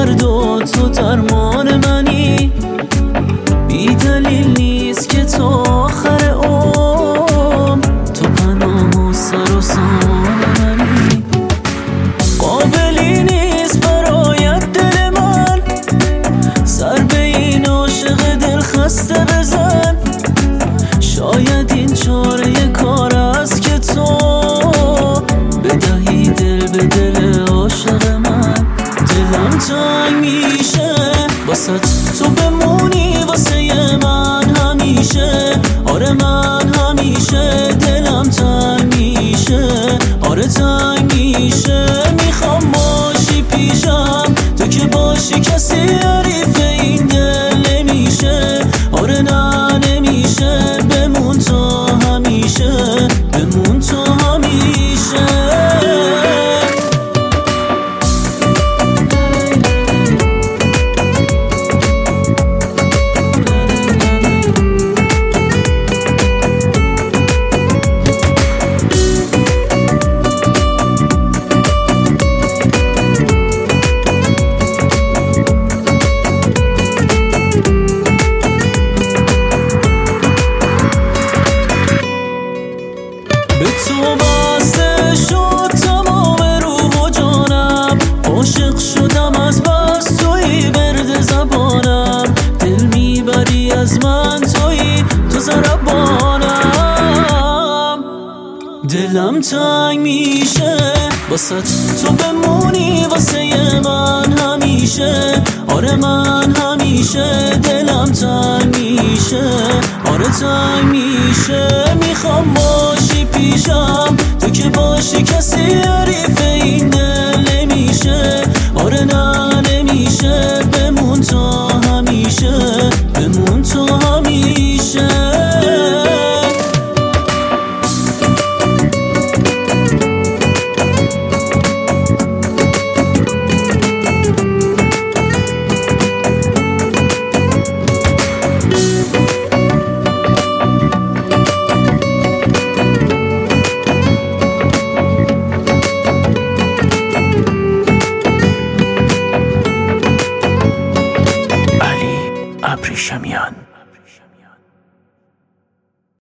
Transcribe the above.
درد و تو درمان منی، بی دلیل نیست که تو آخر عمر تو پناه و سر و سامان منی. قابلی نیست برایت دل من، سر به این عاشق دل خسته بزن. شاید این چاره کار است که تو بدهی دل به دل عاشق من. دلم تنگ میشه واسه تو بمونی واسه من همیشه. آره من همیشه دلم تنگ میشه، آره تنگ میشه. میخوام باشی پیشم، تو که باشی کسی حریف این دل نمیشه. آره نه نمیشه، بمون تا همیشه، بمون تا همیشه. به تو بسته شد تمام روح و جانم، عاشق شدم از بس توی برد زبانم. دل میبری از من توی تو زربانم. دلم تنگ میشه واسه تو بمونی واسه من همیشه. آره من همیشه دلم تنگ میشه، آره تنگ میشه. میخوام باشی پیشم، تو که باشی کسی حریف این دل نمیشه. آره نه نمیشه، بمون تا همیشه، بمون تا همیشه. ابریشمی.